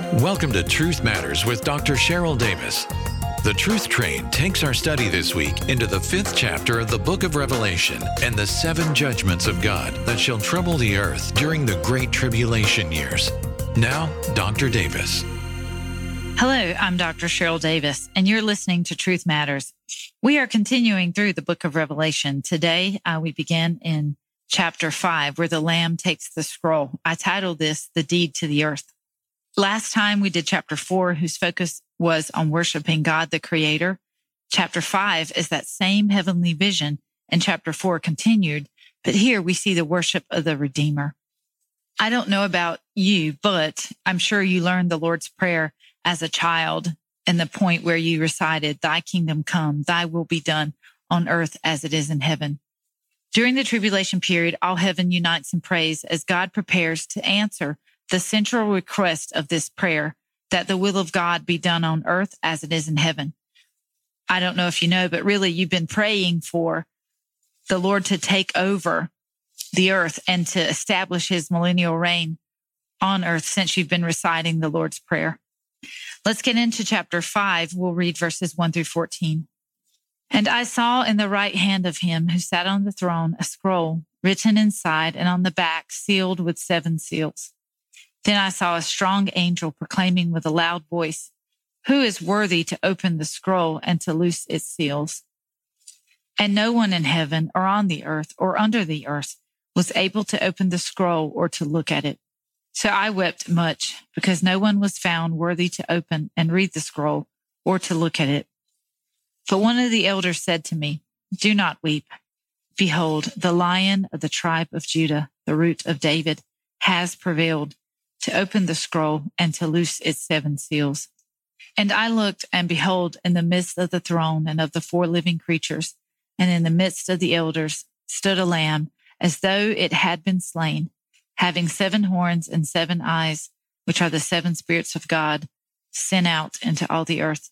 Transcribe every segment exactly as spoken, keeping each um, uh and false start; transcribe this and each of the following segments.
Welcome to Truth Matters with Doctor Cheryl Davis. The Truth Train takes our study this week into the fifth chapter of the book of Revelation and the seven judgments of God that shall trouble the earth during the Great Tribulation years. Now, Doctor Davis. Hello, I'm Doctor Cheryl Davis, and you're listening to Truth Matters. We are continuing through the book of Revelation. Today, uh, we begin in chapter five, where the Lamb takes the scroll. I titled this, The Deed to the Earth. Last time we did chapter four, whose focus was on worshiping God, the Creator. Chapter five is that same heavenly vision, and chapter four continued, but here we see the worship of the Redeemer. I don't know about you, but I'm sure you learned the Lord's Prayer as a child, and the point where you recited, "Thy kingdom come, thy will be done on earth as it is in heaven." During the tribulation period, all heaven unites in praise as God prepares to answer the central request of this prayer, that the will of God be done on earth as it is in heaven. I don't know if you know, but really you've been praying for the Lord to take over the earth and to establish his millennial reign on earth since you've been reciting the Lord's Prayer. Let's get into chapter five. We'll read verses one through fourteen. "And I saw in the right hand of him who sat on the throne a scroll written inside and on the back sealed with seven seals. Then I saw a strong angel proclaiming with a loud voice, 'Who is worthy to open the scroll and to loose its seals?' And no one in heaven or on the earth or under the earth was able to open the scroll or to look at it. So I wept much because no one was found worthy to open and read the scroll or to look at it. But one of the elders said to me, 'Do not weep. Behold, the Lion of the tribe of Judah, the Root of David, has prevailed to open the scroll and to loose its seven seals.' And I looked, and behold, in the midst of the throne and of the four living creatures, and in the midst of the elders, stood a lamb, as though it had been slain, having seven horns and seven eyes, which are the seven spirits of God, sent out into all the earth.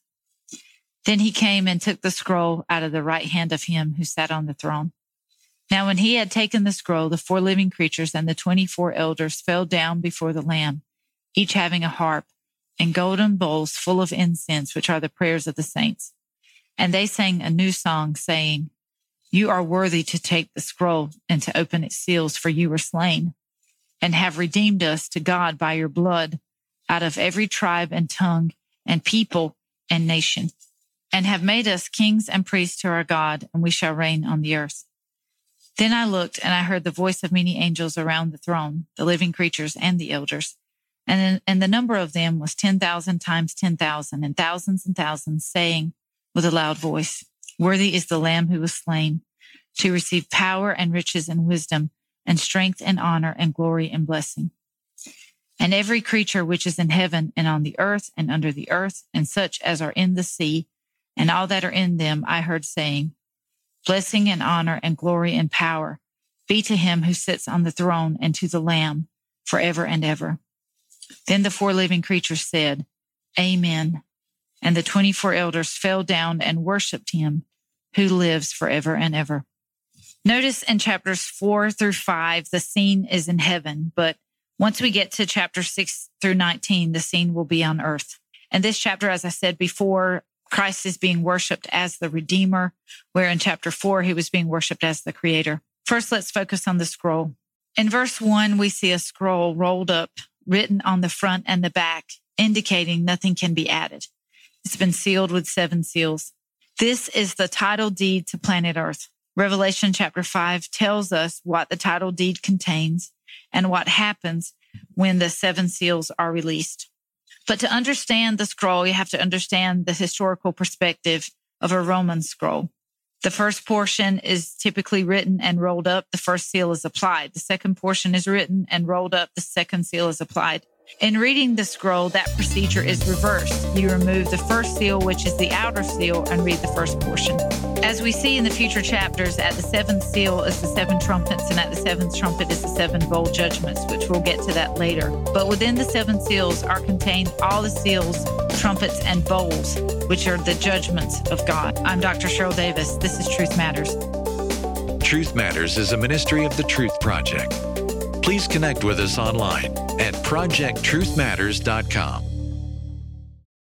Then he came and took the scroll out of the right hand of him who sat on the throne. Now when he had taken the scroll, the four living creatures and the twenty-four elders fell down before the Lamb, each having a harp and golden bowls full of incense, which are the prayers of the saints. And they sang a new song, saying, 'You are worthy to take the scroll and to open its seals, for you were slain, and have redeemed us to God by your blood out of every tribe and tongue and people and nation, and have made us kings and priests to our God, and we shall reign on the earth.' Then I looked, and I heard the voice of many angels around the throne, the living creatures and the elders. And, and the number of them was ten thousand times ten thousand, and thousands and thousands, saying with a loud voice, 'Worthy is the Lamb who was slain to receive power and riches and wisdom and strength and honor and glory and blessing.' And every creature which is in heaven and on the earth and under the earth, and such as are in the sea, and all that are in them, I heard saying, 'Blessing and honor and glory and power be to him who sits on the throne and to the Lamb forever and ever.' Then the four living creatures said, 'Amen.' And the twenty-four elders fell down and worshiped him who lives forever and ever." Notice in chapters four through five, the scene is in heaven, but once we get to chapter six through nineteen, the scene will be on earth. And this chapter, as I said before, Christ is being worshiped as the Redeemer, where in chapter four, he was being worshiped as the Creator. First, let's focus on the scroll. In verse one, we see a scroll rolled up, written on the front and the back, indicating nothing can be added. It's been sealed with seven seals. This is the title deed to planet Earth. Revelation chapter five tells us what the title deed contains and what happens when the seven seals are released. But to understand the scroll, you have to understand the historical perspective of a Roman scroll. The first portion is typically written and rolled up. The first seal is applied. The second portion is written and rolled up. The second seal is applied. In reading the scroll, that procedure is reversed. You remove the first seal, which is the outer seal, and read the first portion. As we see in the future chapters, at the seventh seal is the seven trumpets, and at the seventh trumpet is the seven bowl judgments, which we'll get to that later. But within the seven seals are contained all the seals, trumpets, and bowls, which are the judgments of God. I'm Doctor Cheryl Davis. This is Truth Matters. Truth Matters is a ministry of the Truth Project. Please connect with us online at project truth matters dot com.